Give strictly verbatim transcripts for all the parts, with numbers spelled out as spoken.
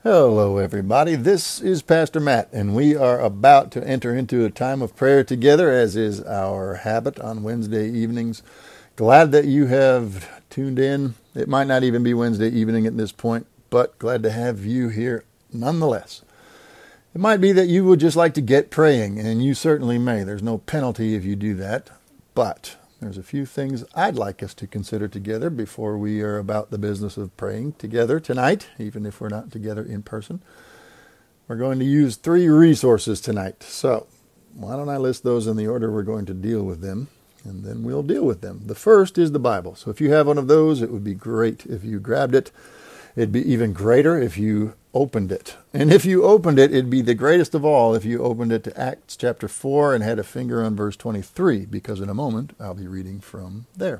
Hello, everybody. This is Pastor Matt, and we are about to enter into a time of prayer together, as is our habit on Wednesday evenings. Glad that you have tuned in. It might not even be Wednesday evening at this point, but glad to have you here nonetheless. It might be that you would just like to get praying, and you certainly may. There's no penalty if you do that, but there's a few things I'd like us to consider together before we are about the business of praying together tonight, even if we're not together in person. We're going to use three resources tonight. So why don't I list those in the order we're going to deal with them, and then we'll deal with them. The first is the Bible. So if you have one of those, it would be great if you grabbed it. It'd be even greater if you opened it. And if you opened it, it'd be the greatest of all if you opened it to Acts chapter four and had a finger on verse twenty-three, because in a moment I'll be reading from there.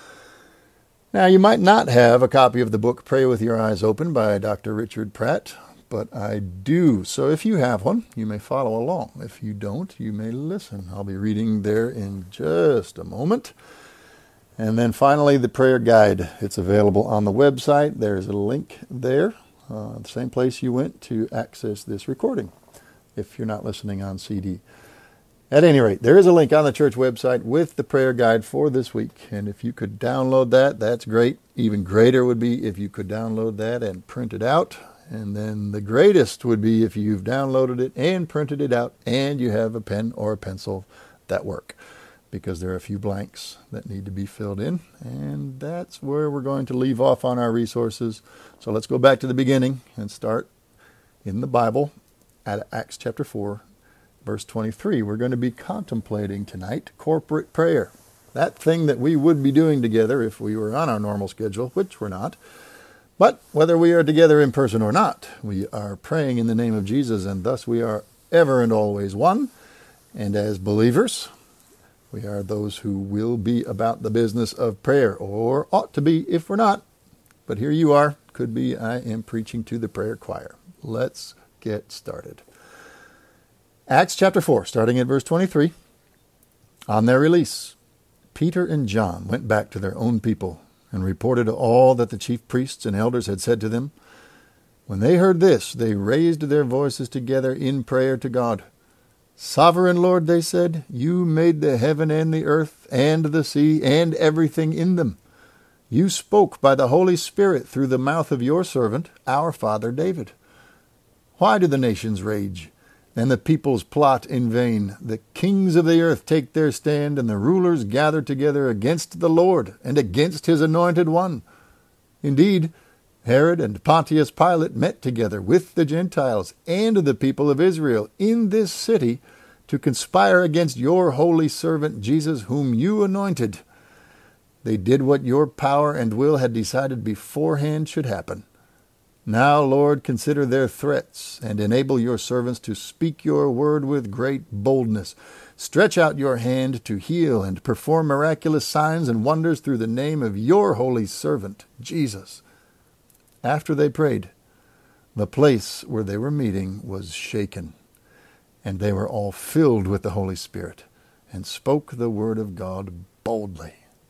Now, you might not have a copy of the book Pray With Your Eyes Open by Doctor Richard Pratt, but I do. So if you have one, you may follow along. If you don't, you may listen. I'll be reading there in just a moment. And then finally, the prayer guide. It's available on the website. There's a link there. Uh, the same place you went to access this recording, if you're not listening on C D. At any rate, there is a link on the church website with the prayer guide for this week, and if you could download that, that's great. Even greater would be if you could download that and print it out, and then the greatest would be if you've downloaded it and printed it out, and you have a pen or a pencil that work, because there are a few blanks that need to be filled in, and that's where we're going to leave off on our resources. So let's go back to the beginning and start in the Bible at Acts chapter four, verse twenty-three. We're going to be contemplating tonight corporate prayer, that thing that we would be doing together if we were on our normal schedule, which we're not. But whether we are together in person or not, we are praying in the name of Jesus, and thus we are ever and always one. And as believers, we are those who will be about the business of prayer, or ought to be if we're not. But here you are. Could be I am preaching to the prayer choir. Let's get started. Acts chapter four, starting at verse twenty-three. On their release, Peter and John went back to their own people and reported all that the chief priests and elders had said to them. When they heard this, they raised their voices together in prayer to God. Sovereign Lord, they said, you made the heaven and the earth and the sea and everything in them. You spoke by the Holy Spirit through the mouth of your servant, our father David. Why do the nations rage and the peoples plot in vain? The kings of the earth take their stand, and the rulers gather together against the Lord and against his anointed one. Indeed, Herod and Pontius Pilate met together with the Gentiles and the people of Israel in this city to conspire against your holy servant Jesus, whom you anointed. They did what your power and will had decided beforehand should happen. Now, Lord, consider their threats and enable your servants to speak your word with great boldness. Stretch out your hand to heal and perform miraculous signs and wonders through the name of your holy servant, Jesus. After they prayed, the place where they were meeting was shaken, and they were all filled with the Holy Spirit and spoke the word of God boldly.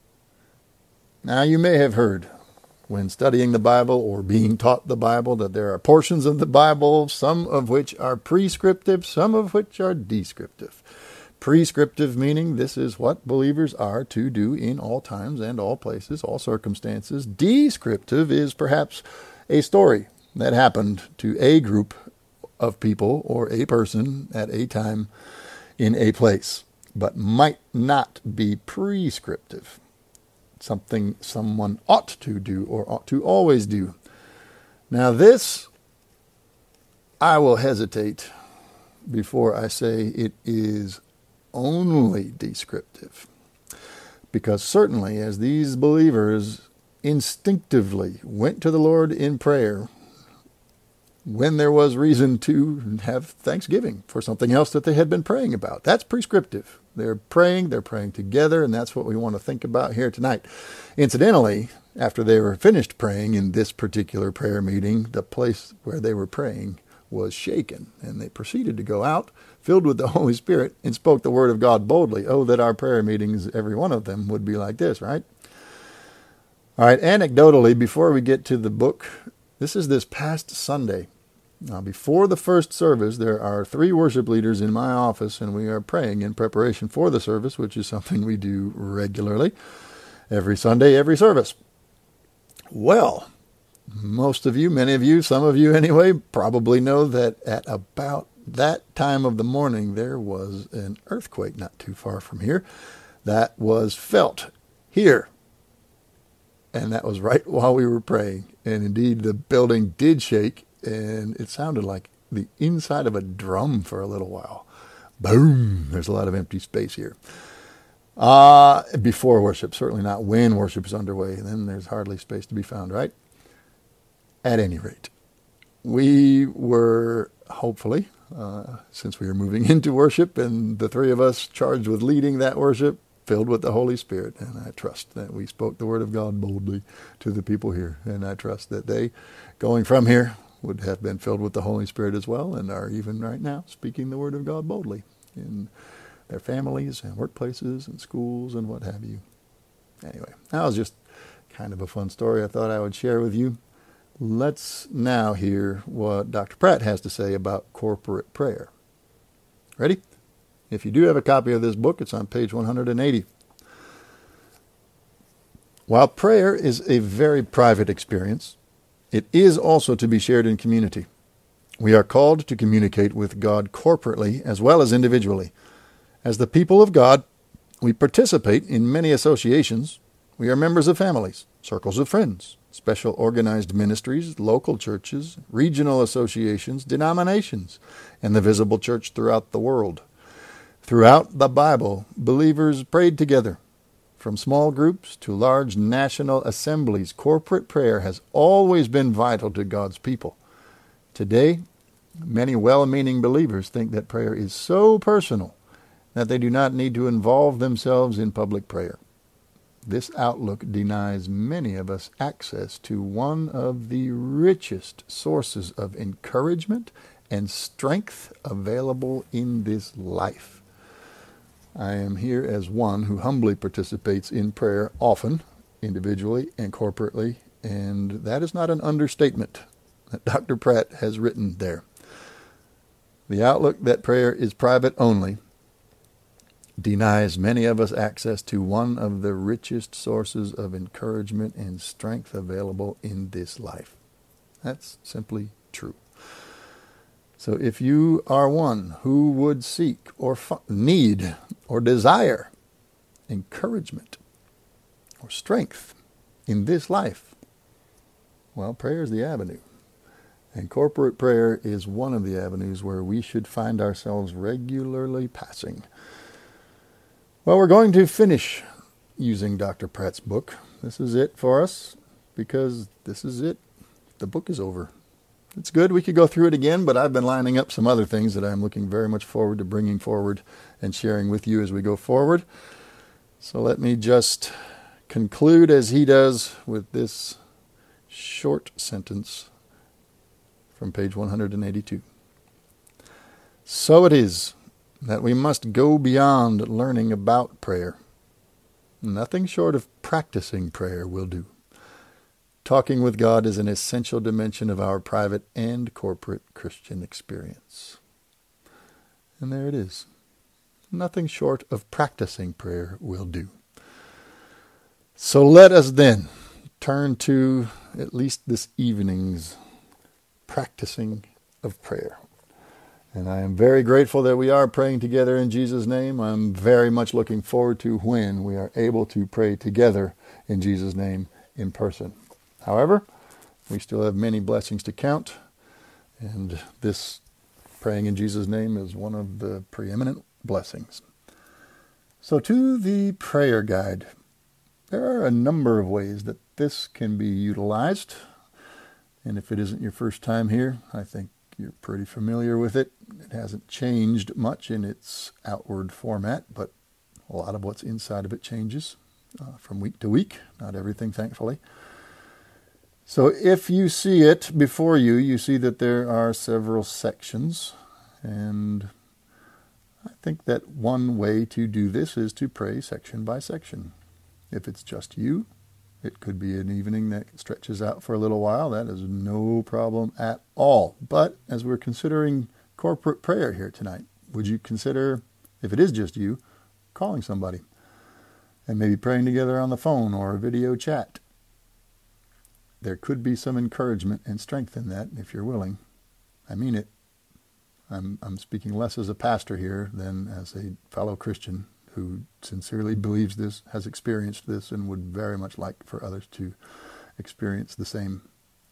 Now, you may have heard when studying the Bible or being taught the Bible that there are portions of the Bible, some of which are prescriptive, some of which are descriptive. Prescriptive meaning this is what believers are to do in all times and all places, all circumstances. Descriptive is perhaps a story that happened to a group of people or a person at a time in a place, but might not be prescriptive. Something someone ought to do or ought to always do. Now this, I will hesitate before I say it is only descriptive. Because certainly as these believers instinctively went to the Lord in prayer when there was reason to have thanksgiving for something else that they had been praying about. That's prescriptive. They're praying, they're praying together, and that's what we want to think about here tonight. Incidentally, after they were finished praying in this particular prayer meeting, the place where they were praying was shaken, and they proceeded to go out, filled with the Holy Spirit, and spoke the word of God boldly. Oh, that our prayer meetings, every one of them, would be like this, right? All right, anecdotally, before we get to the book, this is this past Sunday. Now, before the first service, there are three worship leaders in my office, and we are praying in preparation for the service, which is something we do regularly, every Sunday, every service. Well, most of you, many of you, some of you anyway, probably know that at about that time of the morning, there was an earthquake not too far from here that was felt here. And that was right while we were praying. And indeed, the building did shake, and it sounded like the inside of a drum for a little while. Boom! There's a lot of empty space here. Uh, before worship, certainly not when worship is underway. Then there's hardly space to be found, right? At any rate, we were hopefully, uh, since we are moving into worship, and the three of us charged with leading that worship, filled with the Holy Spirit. And I trust that we spoke the word of God boldly to the people here. And I trust that they, going from here, would have been filled with the Holy Spirit as well, and are even right now speaking the word of God boldly in their families and workplaces and schools and what have you. Anyway, that was just kind of a fun story I thought I would share with you. Let's now hear what Doctor Pratt has to say about corporate prayer. Ready? If you do have a copy of this book, it's on page one hundred eighty. While prayer is a very private experience, it is also to be shared in community. We are called to communicate with God corporately as well as individually. As the people of God, we participate in many associations. We are members of families, circles of friends, special organized ministries, local churches, regional associations, denominations, and the visible church throughout the world. Throughout the Bible, believers prayed together. From small groups to large national assemblies, corporate prayer has always been vital to God's people. Today, many well-meaning believers think that prayer is so personal that they do not need to involve themselves in public prayer. This outlook denies many of us access to one of the richest sources of encouragement and strength available in this life. I am here as one who humbly participates in prayer often, individually and corporately, and that is not an understatement that Doctor Pratt has written there. The outlook that prayer is private only denies many of us access to one of the richest sources of encouragement and strength available in this life. That's simply true. So if you are one who would seek or f- need or desire encouragement or strength in this life, well, prayer is the avenue. And corporate prayer is one of the avenues where we should find ourselves regularly passing. Well, we're going to finish using Doctor Pratt's book. This is it for us, because this is it. The book is over. It's good. We could go through it again, but I've been lining up some other things that I'm looking very much forward to bringing forward and sharing with you as we go forward. So let me just conclude as he does with this short sentence from page one hundred eighty-two. So it is that we must go beyond learning about prayer. Nothing short of practicing prayer will do. Talking with God is an essential dimension of our private and corporate Christian experience. And there it is. Nothing short of practicing prayer will do. So let us then turn to, at least this evening's, practicing of prayer. And I am very grateful that we are praying together in Jesus' name. I'm very much looking forward to when we are able to pray together in Jesus' name in person. However, we still have many blessings to count, and this praying in Jesus' name is one of the preeminent blessings. So to the prayer guide, there are a number of ways that this can be utilized. And if it isn't your first time here, I think you're pretty familiar with it. It hasn't changed much in its outward format, but a lot of what's inside of it changes uh, from week to week. Not everything, thankfully. So if you see it before you, you see that there are several sections, and I think that one way to do this is to pray section by section. If it's just you, It could be an evening that stretches out for a little while. That is no problem at all. But as we're considering corporate prayer here tonight, would you consider, if it is just you, calling somebody and maybe praying together on the phone or a video chat? There could be some encouragement and strength in that if you're willing. I mean it. I'm, I'm speaking less as a pastor here than as a fellow Christian who sincerely believes this, has experienced this, and would very much like for others to experience the same.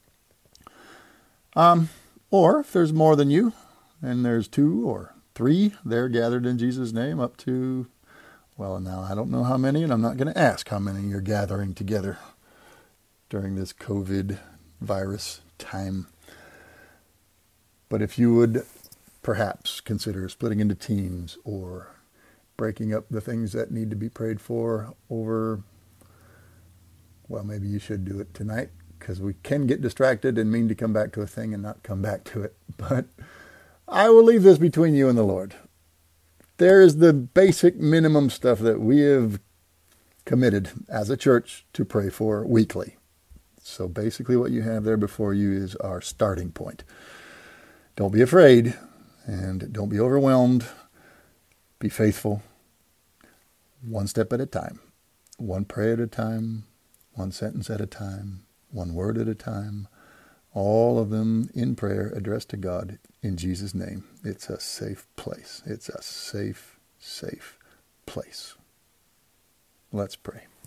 Um, or if there's more than you, and there's two or three there gathered in Jesus' name, up to, well, now I don't know how many, and I'm not going to ask how many you're gathering together during this COVID virus time. But if you would perhaps consider splitting into teams or breaking up the things that need to be prayed for over, well, maybe you should do it tonight, because we can get distracted and mean to come back to a thing and not come back to it. But I will leave this between you and the Lord. There is the basic minimum stuff that we have committed as a church to pray for weekly. So basically what you have there before you is our starting point. Don't be afraid and don't be overwhelmed. Be faithful. One step at a time, one prayer at a time, one sentence at a time, one word at a time, all of them in prayer addressed to God in Jesus' name. It's a safe place. It's a safe, safe place. Let's pray.